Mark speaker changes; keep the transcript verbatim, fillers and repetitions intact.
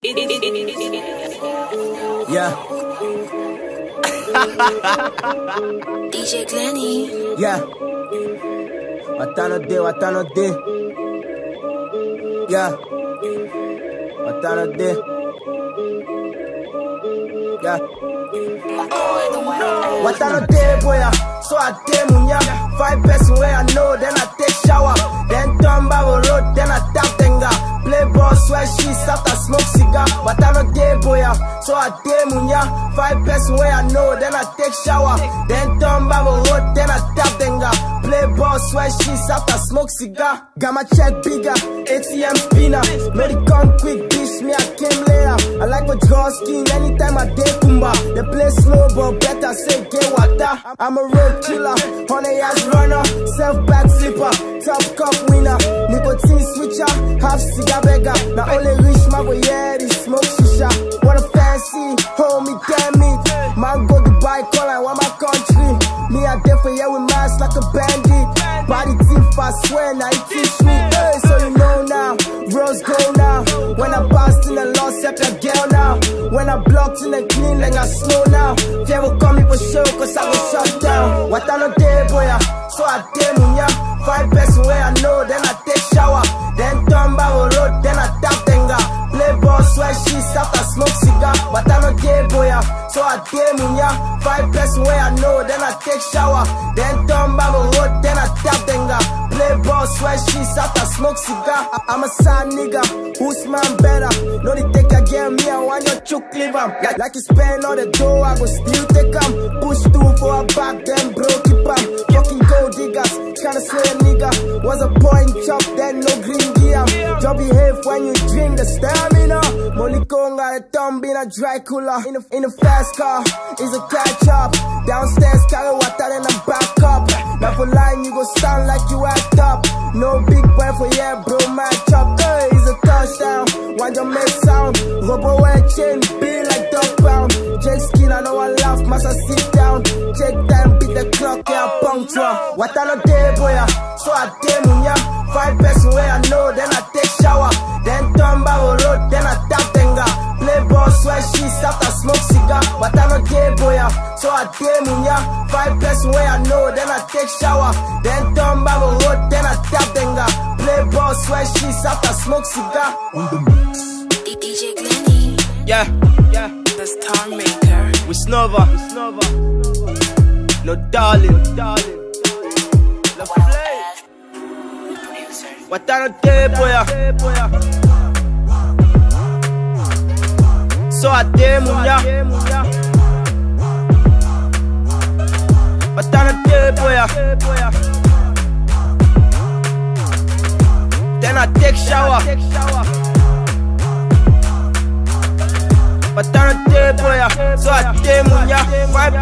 Speaker 1: Yeah.
Speaker 2: D J Glenny.
Speaker 1: Yeah. Watano de, watano de. Yeah. Watano de. Yeah. Watano de, boy. So I did munya. Five person where I know, then I take shower. Then turn Bible road, then I tap tenga. Play ball, sweat sheets after smoke cigar. Watano de, boy. So I did munya. Five person where I know, then I take shower. Then turn Bible road, then I tap tenga. Play ball, sweat sheets after smoke cigar. Got my check bigger, A T M spinner. Made it come quick, bitch, me I came later. I like a draw skin anytime I day kumba. They play slow but better, say get water. I'm a road killer, honey ass runner, self back slipper, top cup winner, nicotine switcher, half cigar beggar. Now only rich man go yeah, this smoke shisha. What a fancy, hold me damn it. Man go Dubai, call I want my country. Me I there for yeah with mask like a bandit. Body thief, I swear now he teach me. Hey, so you know now, rose go now. When I passed in the lost, set a girl now. When I blocked in the clean, like I slow now. They will call me for show, cause I will shut down. What I know day, boy, so I did munya. Five person where I know, then I take shower. Then turn Bible road, then I tap tenga. Play ball, sweat sheets after smoke cigar. What I know day, boy, so I did munya. Five person where I know, then I take shower. Then turn Bible road, then I tap tenga. Play ball, sweat sheets after smoke cigar. I I'm a sad nigga, who's man better? No, they take again me, I want your chook live em. Like, like you spend all the dough, I go still take em. Push through for a back, then broke keep em. Fucking gold diggers, tryna slay a nigga. Was a point chop, then no green gear. Just behave when you drink the stamina. Molikonga, the thumb in a dry cooler. In a, in a fast car, is a catch up. Downstairs, carry water, then I'm back up. Now for line, you go stand like you act up. No big boy for yeah, bro, match up. Hey, it's a touchdown. One your make sound. Robo wear chain, be like dog pound. Jake skin, I know I laugh, must I sit down. Check time, beat the clock, yeah, punctual. What I know day, boy, so I did munya. Five person where I know, then I take shower. Then turn Bible road, then I tap tenga. Play ball, sweat sheets after smoke cigar. What I know day, boy, so I did munya. Five person where I know, then I take shower. Then turn Bible road, then I tap tenga. Play ball, sweat sheets after smoke cigar. On the mix.
Speaker 2: D J Glenny.
Speaker 1: Yeah, yeah.
Speaker 2: The Star Maker.
Speaker 1: We Snova, we Snova. No darling, no darling. No play. What I know day, boy. So I did munya. What I know day, boy. Then I take shower. But I don't day, boy. So I did munya. Five